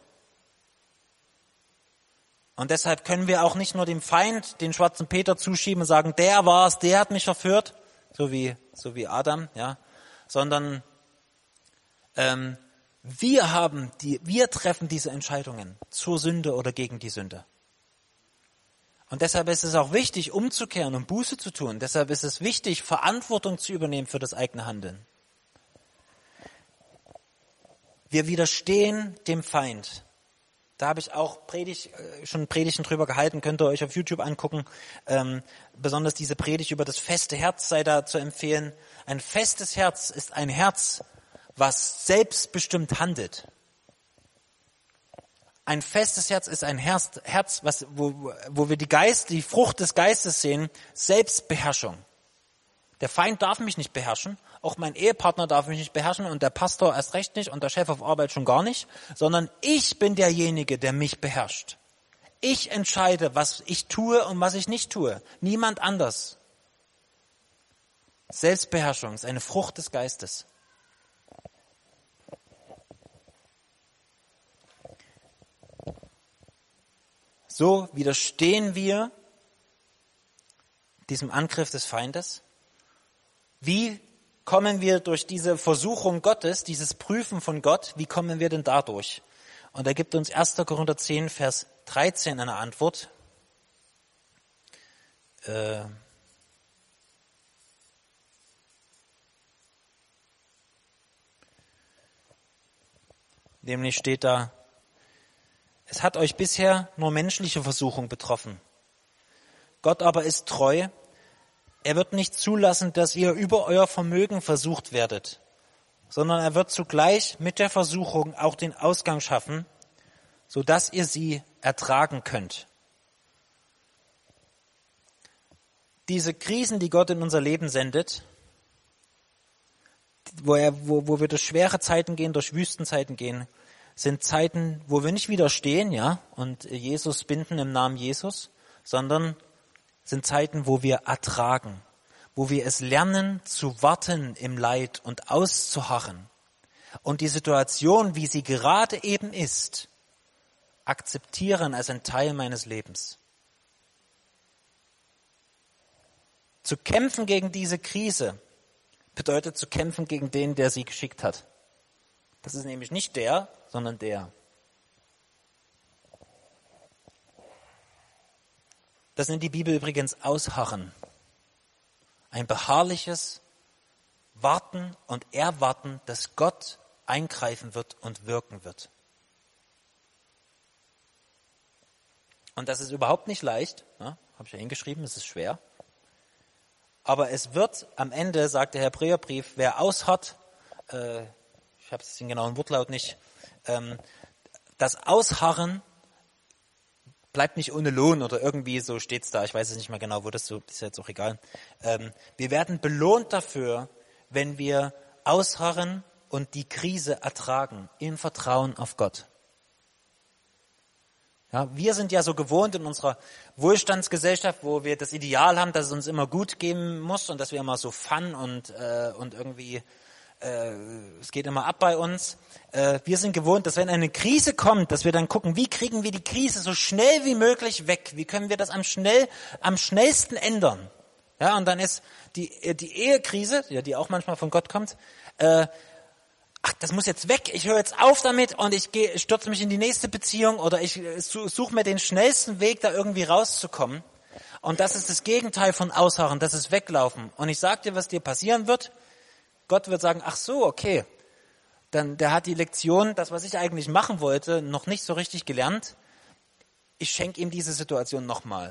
Und deshalb können wir auch nicht nur dem Feind den schwarzen Peter zuschieben und sagen, der war's, der hat mich verführt, so wie, so wie Adam, ja, sondern ähm, wir haben die, wir treffen diese Entscheidungen zur Sünde oder gegen die Sünde. Und deshalb ist es auch wichtig, umzukehren und Buße zu tun. Deshalb ist es wichtig, Verantwortung zu übernehmen für das eigene Handeln. Wir widerstehen dem Feind. Da habe ich auch Predigt, schon Predigten drüber gehalten, könnt ihr euch auf YouTube angucken. Ähm, besonders diese Predigt über das feste Herz sei da zu empfehlen. Ein festes Herz ist ein Herz, was selbstbestimmt handelt. Ein festes Herz ist ein Herz, Herz was, wo, wo wir die Geist, die Frucht des Geistes sehen, Selbstbeherrschung. Der Feind darf mich nicht beherrschen, auch mein Ehepartner darf mich nicht beherrschen und der Pastor erst recht nicht und der Chef auf Arbeit schon gar nicht, sondern ich bin derjenige, der mich beherrscht. Ich entscheide, was ich tue und was ich nicht tue. Niemand anders. Selbstbeherrschung ist eine Frucht des Geistes. So widerstehen wir diesem Angriff des Feindes. Wie kommen wir durch diese Versuchung Gottes, dieses Prüfen von Gott, wie kommen wir denn dadurch? Und da gibt uns erster Korinther zehn, Vers dreizehn eine Antwort. Äh, nämlich steht da, es hat euch bisher nur menschliche Versuchung betroffen. Gott aber ist treu. Er wird nicht zulassen, dass ihr über euer Vermögen versucht werdet, sondern er wird zugleich mit der Versuchung auch den Ausgang schaffen, sodass ihr sie ertragen könnt. Diese Krisen, die Gott in unser Leben sendet, wo, er, wo, wo wir durch schwere Zeiten gehen, durch Wüstenzeiten gehen, sind Zeiten, wo wir nicht widerstehen, ja, und Jesus binden im Namen Jesus, sondern sind Zeiten, wo wir ertragen, wo wir es lernen zu warten im Leid und auszuharren und die Situation, wie sie gerade eben ist, akzeptieren als ein Teil meines Lebens. Zu kämpfen gegen diese Krise bedeutet zu kämpfen gegen den, der sie geschickt hat. Das ist nämlich nicht der, sondern der. Das nennt die Bibel übrigens Ausharren. Ein beharrliches Warten und Erwarten, dass Gott eingreifen wird und wirken wird. Und das ist überhaupt nicht leicht, ja, habe ich ja hingeschrieben, es ist schwer. Aber es wird am Ende, sagt der Hebräerbrief, wer ausharrt, äh, ich habe den genauen Wortlaut nicht, ähm, das Ausharren bleibt nicht ohne Lohn oder irgendwie so steht's da. Ich weiß es nicht mehr genau, wo das so ist, jetzt auch egal. Ähm, wir werden belohnt dafür, wenn wir ausharren und die Krise ertragen im Vertrauen auf Gott. Ja, wir sind ja so gewohnt in unserer Wohlstandsgesellschaft, wo wir das Ideal haben, dass es uns immer gut gehen muss und dass wir immer so Fun und äh, und irgendwie äh, es geht immer ab bei uns. Äh, wir sind gewohnt, dass wenn eine Krise kommt, dass wir dann gucken, wie kriegen wir die Krise so schnell wie möglich weg? Wie können wir das am schnell, am schnellsten ändern? Ja, und dann ist die, die Ehekrise, ja, die auch manchmal von Gott kommt, äh, ach, das muss jetzt weg, ich höre jetzt auf damit und ich gehe, stürze mich in die nächste Beziehung oder ich suche mir den schnellsten Weg, da irgendwie rauszukommen. Und das ist das Gegenteil von Ausharren, das ist Weglaufen. Und ich sag dir, was dir passieren wird. Gott wird sagen, ach so, okay, dann der hat die Lektion, das, was ich eigentlich machen wollte, noch nicht so richtig gelernt. Ich schenke ihm diese Situation nochmal.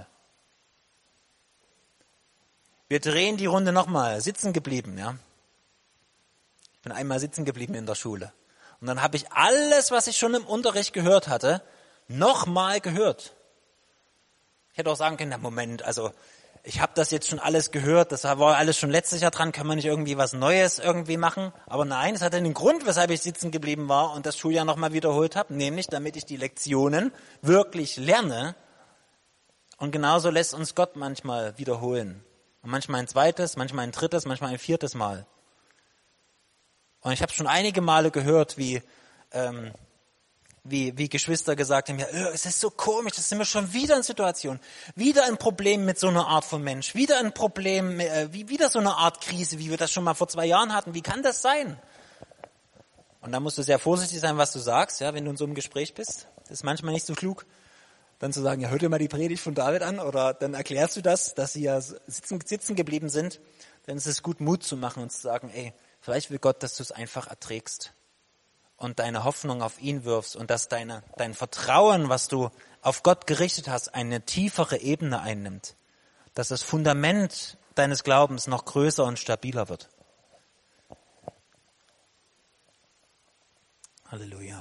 Wir drehen die Runde nochmal, sitzen geblieben, ja. Ich bin einmal sitzen geblieben in der Schule. Und dann habe ich alles, was ich schon im Unterricht gehört hatte, nochmal gehört. Ich hätte auch sagen können, na Moment, also ich habe das jetzt schon alles gehört, das war alles schon letztes Jahr dran, kann man nicht irgendwie was Neues irgendwie machen? Aber nein, es hatte einen Grund, weshalb ich sitzen geblieben war und das Schuljahr nochmal wiederholt habe, nämlich damit ich die Lektionen wirklich lerne. Und genauso lässt uns Gott manchmal wiederholen. Und manchmal ein zweites, manchmal ein drittes, manchmal ein viertes Mal. Und ich habe schon einige Male gehört, wie, ähm, wie, wie Geschwister gesagt haben, ja, es ist so komisch, das sind wir schon wieder in Situationen, wieder ein Problem mit so einer Art von Mensch, wieder ein Problem, äh, wie, wieder so eine Art Krise, wie wir das schon mal vor zwei Jahren hatten. Wie kann das sein? Und da musst du sehr vorsichtig sein, was du sagst, ja, wenn du in so einem Gespräch bist. Das ist manchmal nicht so klug, dann zu sagen, ja, hör dir mal die Predigt von David an, oder dann erklärst du das, dass sie ja sitzen, sitzen geblieben sind. Dann ist es gut, Mut zu machen und zu sagen, ey, vielleicht will Gott, dass du es einfach erträgst und deine Hoffnung auf ihn wirfst und dass deine, dein Vertrauen, was du auf Gott gerichtet hast, eine tiefere Ebene einnimmt. Dass das Fundament deines Glaubens noch größer und stabiler wird. Halleluja.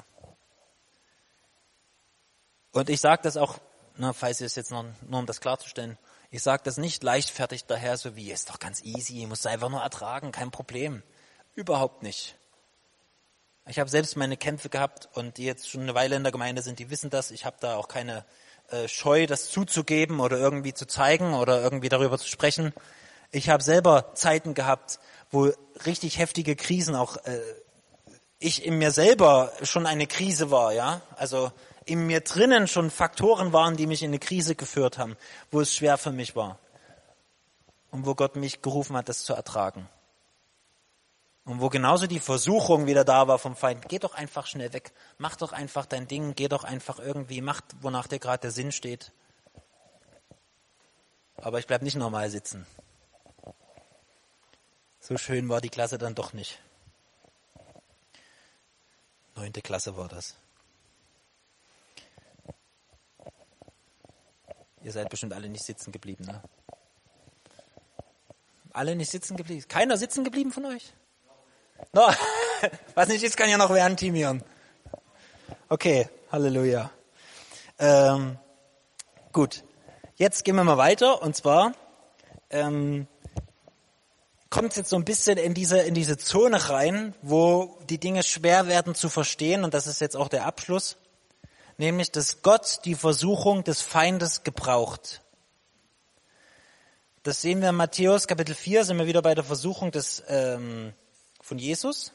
Und ich sage das auch, na, falls ihr es jetzt noch, nur um das klarzustellen, ich sage das nicht leichtfertig daher, so wie, ist doch ganz easy, musst du einfach nur ertragen, kein Problem. Überhaupt nicht. Ich habe selbst meine Kämpfe gehabt und die jetzt schon eine Weile in der Gemeinde sind, die wissen das. Ich habe da auch keine äh, Scheu, das zuzugeben oder irgendwie zu zeigen oder irgendwie darüber zu sprechen. Ich habe selber Zeiten gehabt, wo richtig heftige Krisen auch, äh, ich in mir selber schon eine Krise war, ja, also in mir drinnen schon Faktoren waren, die mich in eine Krise geführt haben, wo es schwer für mich war und wo Gott mich gerufen hat, das zu ertragen. Und wo genauso die Versuchung wieder da war vom Feind, geh doch einfach schnell weg, mach doch einfach dein Ding, geh doch einfach irgendwie, mach, wonach dir gerade der Sinn steht. Aber ich bleib nicht normal sitzen. So schön war die Klasse dann doch nicht. Neunte Klasse war das. Ihr seid bestimmt alle nicht sitzen geblieben, ne? Alle nicht sitzen geblieben? Keiner sitzen geblieben von euch? No, was nicht ist, kann ja noch werden, Timion. Okay, Halleluja. Ähm, gut, jetzt gehen wir mal weiter und zwar ähm, kommt es jetzt so ein bisschen in diese in diese Zone rein, wo die Dinge schwer werden zu verstehen und das ist jetzt auch der Abschluss, nämlich, dass Gott die Versuchung des Feindes gebraucht. Das sehen wir in Matthäus Kapitel vier, sind wir wieder bei der Versuchung des ähm, von Jesus.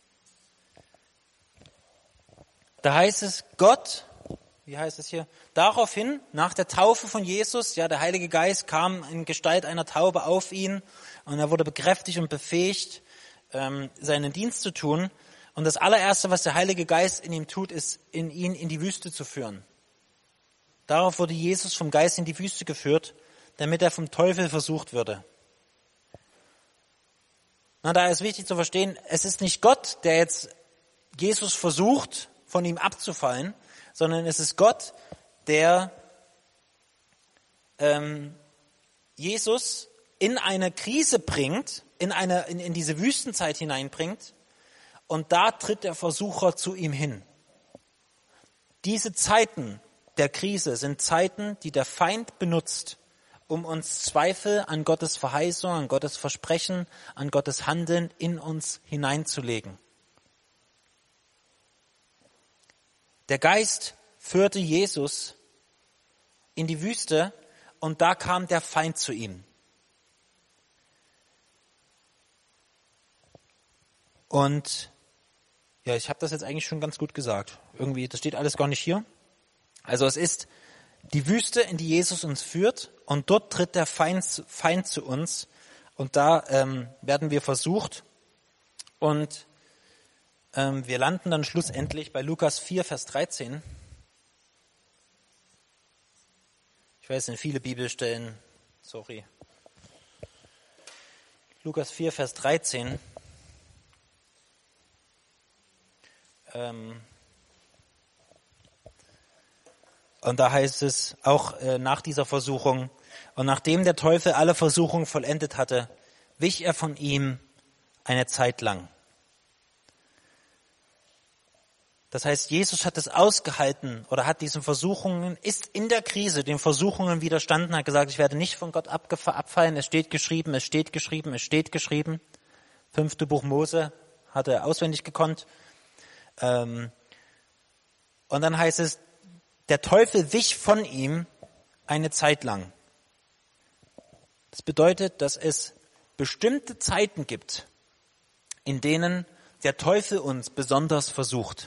Da heißt es, Gott, wie heißt es hier? Daraufhin, nach der Taufe von Jesus, ja, der Heilige Geist kam in Gestalt einer Taube auf ihn und er wurde bekräftigt und befähigt, ähm, seinen Dienst zu tun. Und das allererste, was der Heilige Geist in ihm tut, ist, in ihn in die Wüste zu führen. Darauf wurde Jesus vom Geist in die Wüste geführt, damit er vom Teufel versucht würde. Na, da ist wichtig zu verstehen, es ist nicht Gott, der jetzt Jesus versucht, von ihm abzufallen, sondern es ist Gott, der ähm, Jesus in eine Krise bringt, in, eine, in, in diese Wüstenzeit hineinbringt und da tritt der Versucher zu ihm hin. Diese Zeiten der Krise sind Zeiten, die der Feind benutzt, um uns Zweifel an Gottes Verheißung, an Gottes Versprechen, an Gottes Handeln in uns hineinzulegen. Der Geist führte Jesus in die Wüste und da kam der Feind zu ihm. Und ja, ich habe das jetzt eigentlich schon ganz gut gesagt. Irgendwie, das steht alles gar nicht hier. Also es ist die Wüste, in die Jesus uns führt, und dort tritt der Feind, Feind zu uns, und da ähm, werden wir versucht, und ähm, wir landen dann schlussendlich bei Lukas vier, Vers dreizehn. Ich weiß nicht, viele Bibelstellen, sorry. Lukas vier, Vers dreizehn. Ähm, und da heißt es auch äh, nach dieser Versuchung: Und nachdem der Teufel alle Versuchungen vollendet hatte, wich er von ihm eine Zeit lang. Das heißt, Jesus hat es ausgehalten oder hat diesen Versuchungen, ist in der Krise den Versuchungen widerstanden, hat gesagt, ich werde nicht von Gott abfallen, es steht geschrieben, es steht geschrieben, es steht geschrieben. Fünfte Buch Mose hat er auswendig gekonnt. Und dann heißt es, der Teufel wich von ihm eine Zeit lang. Das bedeutet, dass es bestimmte Zeiten gibt, in denen der Teufel uns besonders versucht.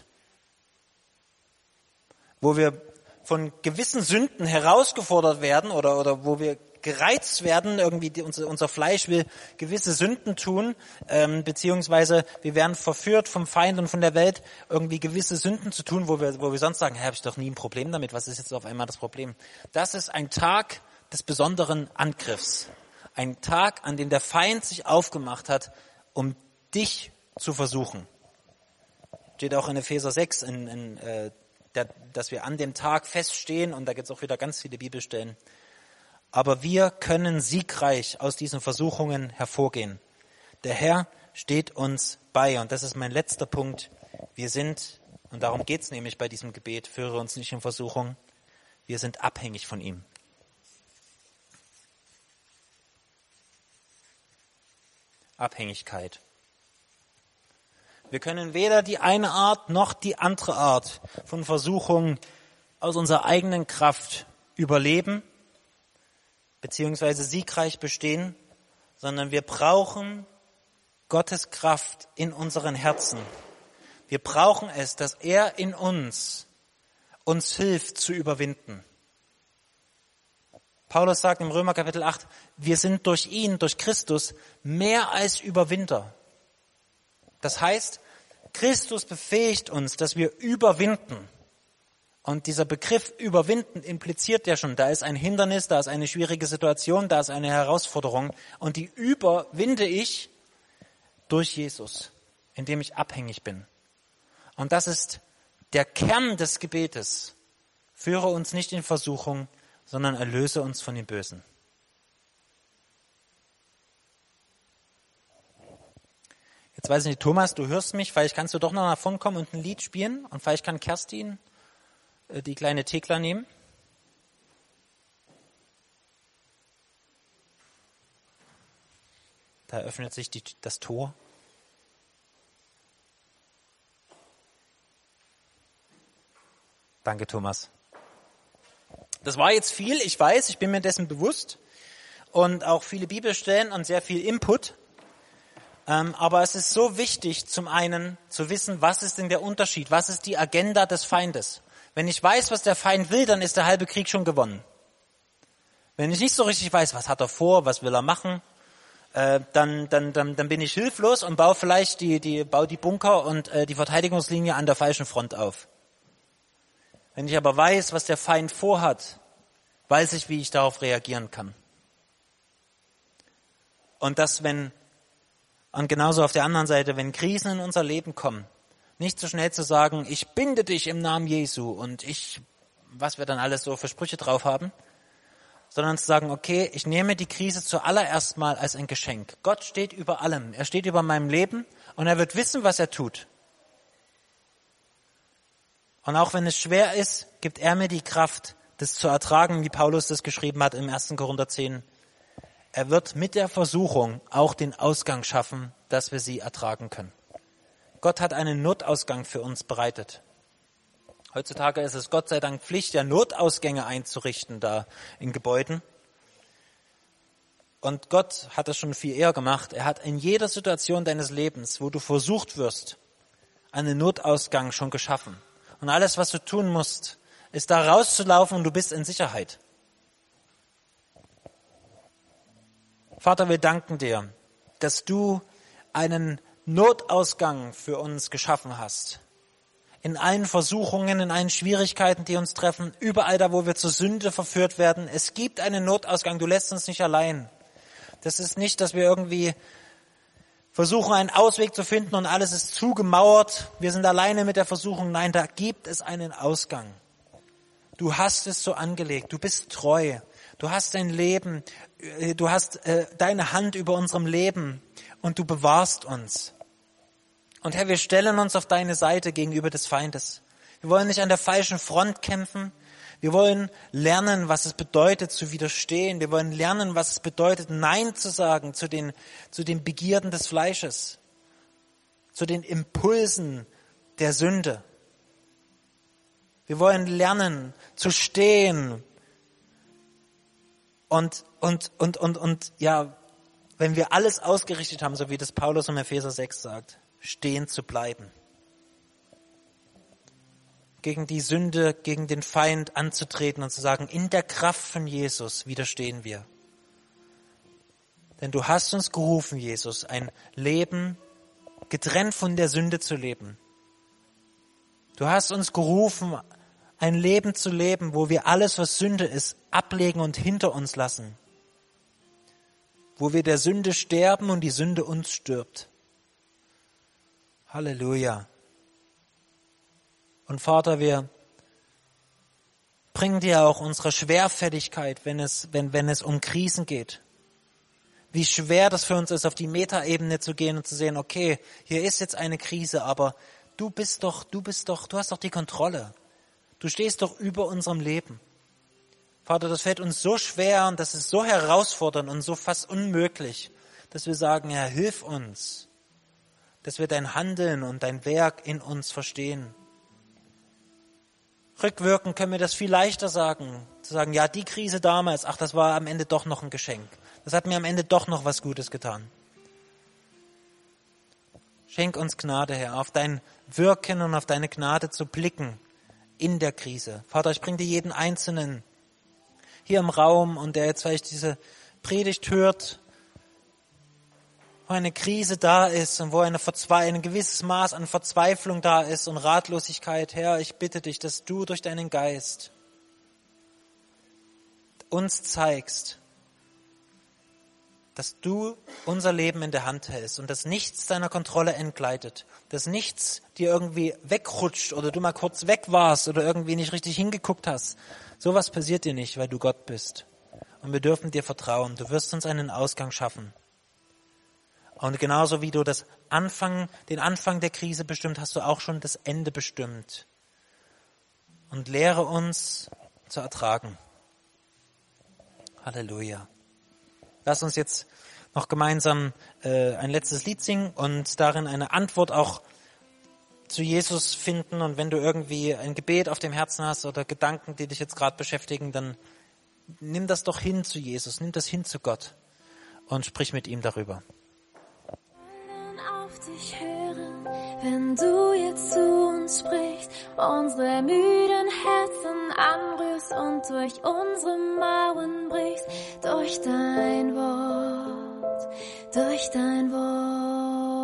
Wo wir von gewissen Sünden herausgefordert werden oder, oder wo wir gereizt werden, irgendwie die, unser, unser Fleisch will gewisse Sünden tun, ähm, beziehungsweise wir werden verführt vom Feind und von der Welt, irgendwie gewisse Sünden zu tun, wo wir, wo wir sonst sagen, hey, habe ich doch nie ein Problem damit, was ist jetzt auf einmal das Problem? Das ist ein Tag des besonderen Angriffs. Ein Tag, an dem der Feind sich aufgemacht hat, um dich zu versuchen. Steht auch in Epheser sechs, in, in, äh, der, dass wir an dem Tag feststehen, und da gibt es auch wieder ganz viele Bibelstellen. Aber wir können siegreich aus diesen Versuchungen hervorgehen. Der Herr steht uns bei, und das ist mein letzter Punkt. Wir sind, und darum geht es nämlich bei diesem Gebet, führe uns nicht in Versuchung, wir sind abhängig von ihm. Abhängigkeit. Wir können weder die eine Art noch die andere Art von Versuchung aus unserer eigenen Kraft überleben beziehungsweise siegreich bestehen, sondern wir brauchen Gottes Kraft in unseren Herzen. Wir brauchen es, dass er in uns uns hilft zu überwinden. Paulus sagt im Römer Kapitel acht, wir sind durch ihn, durch Christus, mehr als Überwinder. Das heißt, Christus befähigt uns, dass wir überwinden. Und dieser Begriff überwinden impliziert ja schon, da ist ein Hindernis, da ist eine schwierige Situation, da ist eine Herausforderung. Und die überwinde ich durch Jesus, indem ich abhängig bin. Und das ist der Kern des Gebetes. Führe uns nicht in Versuchung, sondern erlöse uns von dem Bösen. Jetzt weiß ich nicht, Thomas, du hörst mich, vielleicht kannst du doch noch nach vorn kommen und ein Lied spielen, und vielleicht kann Kerstin äh, die kleine Thekla nehmen. Da öffnet sich die, das Tor. Danke, Thomas. Das war jetzt viel, ich weiß, ich bin mir dessen bewusst, und auch viele Bibelstellen und sehr viel Input. Ähm, aber es ist so wichtig, zum einen zu wissen, was ist denn der Unterschied, was ist die Agenda des Feindes. Wenn ich weiß, was der Feind will, dann ist der halbe Krieg schon gewonnen. Wenn ich nicht so richtig weiß, was hat er vor, was will er machen, äh, dann, dann, dann, dann bin ich hilflos und baue vielleicht die, die, baue die Bunker und äh, die Verteidigungslinie an der falschen Front auf. Wenn ich aber weiß, was der Feind vorhat, weiß ich, wie ich darauf reagieren kann. Und dass, wenn Und genauso auf der anderen Seite, wenn Krisen in unser Leben kommen, nicht so schnell zu sagen, ich binde dich im Namen Jesu und ich, was wir dann alles so für Sprüche drauf haben, sondern zu sagen, okay, ich nehme die Krise zuallererst mal als ein Geschenk. Gott steht über allem, er steht über meinem Leben und er wird wissen, was er tut. Und auch wenn es schwer ist, gibt er mir die Kraft, das zu ertragen, wie Paulus das geschrieben hat im ersten Korinther zehn. Er wird mit der Versuchung auch den Ausgang schaffen, dass wir sie ertragen können. Gott hat einen Notausgang für uns bereitet. Heutzutage ist es Gott sei Dank Pflicht, ja Notausgänge einzurichten da in Gebäuden. Und Gott hat das schon viel eher gemacht. Er hat in jeder Situation deines Lebens, wo du versucht wirst, einen Notausgang schon geschaffen. Und alles, was du tun musst, ist da rauszulaufen und du bist in Sicherheit. Vater, wir danken dir, dass du einen Notausgang für uns geschaffen hast. In allen Versuchungen, in allen Schwierigkeiten, die uns treffen, überall da, wo wir zur Sünde verführt werden. Es gibt einen Notausgang, du lässt uns nicht allein. Das ist nicht, dass wir irgendwie versuchen, einen Ausweg zu finden und alles ist zugemauert. Wir sind alleine mit der Versuchung. Nein, da gibt es einen Ausgang. Du hast es so angelegt, du bist treu. Du hast dein Leben, du hast äh, deine Hand über unserem Leben und du bewahrst uns. Und Herr, wir stellen uns auf deine Seite gegenüber des Feindes. Wir wollen nicht an der falschen Front kämpfen. Wir wollen lernen, was es bedeutet zu widerstehen. Wir wollen lernen, was es bedeutet, Nein zu sagen zu den, zu den Begierden des Fleisches, zu den Impulsen der Sünde. Wir wollen lernen zu stehen und, und, und, und, und, ja, wenn wir alles ausgerichtet haben, so wie das Paulus im Epheser sechs sagt, stehen zu bleiben. Gegen die Sünde, gegen den Feind anzutreten und zu sagen, in der Kraft von Jesus widerstehen wir. Denn du hast uns gerufen, Jesus, ein Leben getrennt von der Sünde zu leben. Du hast uns gerufen, ein Leben zu leben, wo wir alles, was Sünde ist, ablegen und hinter uns lassen. Wo wir der Sünde sterben und die Sünde uns stirbt. Halleluja. Und Vater, wir bringen dir auch unsere Schwerfälligkeit, wenn es, wenn, wenn es um Krisen geht. Wie schwer das für uns ist, auf die Metaebene zu gehen und zu sehen, okay, hier ist jetzt eine Krise, aber du bist doch, du bist doch, du hast doch die Kontrolle. Du stehst doch über unserem Leben. Vater, das fällt uns so schwer und das ist so herausfordernd und so fast unmöglich, dass wir sagen, Herr, hilf uns, dass wir dein Handeln und dein Werk in uns verstehen. Rückwirkend können wir das viel leichter sagen, zu sagen, ja, die Krise damals, ach, das war am Ende doch noch ein Geschenk. Das hat mir am Ende doch noch was Gutes getan. Schenk uns Gnade, Herr, auf dein Wirken und auf deine Gnade zu blicken in der Krise. Vater, ich bringe dir jeden Einzelnen hier im Raum und der jetzt vielleicht diese Predigt hört, wo eine Krise da ist und wo eine Verzwe- ein gewisses Maß an Verzweiflung da ist und Ratlosigkeit. Herr, ich bitte dich, dass du durch deinen Geist uns zeigst, dass du unser Leben in der Hand hältst und dass nichts deiner Kontrolle entgleitet, dass nichts dir irgendwie wegrutscht oder du mal kurz weg warst oder irgendwie nicht richtig hingeguckt hast. Sowas passiert dir nicht, weil du Gott bist. Und wir dürfen dir vertrauen. Du wirst uns einen Ausgang schaffen. Und genauso wie du das Anfang, den Anfang der Krise bestimmt, hast du auch schon das Ende bestimmt. Und lehre uns zu ertragen. Halleluja. Lass uns jetzt noch gemeinsam äh, ein letztes Lied singen und darin eine Antwort auch zu Jesus finden. Und wenn du irgendwie ein Gebet auf dem Herzen hast oder Gedanken, die dich jetzt gerade beschäftigen, dann nimm das doch hin zu Jesus, nimm das hin zu Gott und sprich mit ihm darüber. Auf dich hören, wenn du jetzt zu uns sprichst, unsere müden Herzen anrührst und durch unsere Mauern brichst, durch dein Wort, durch dein Wort.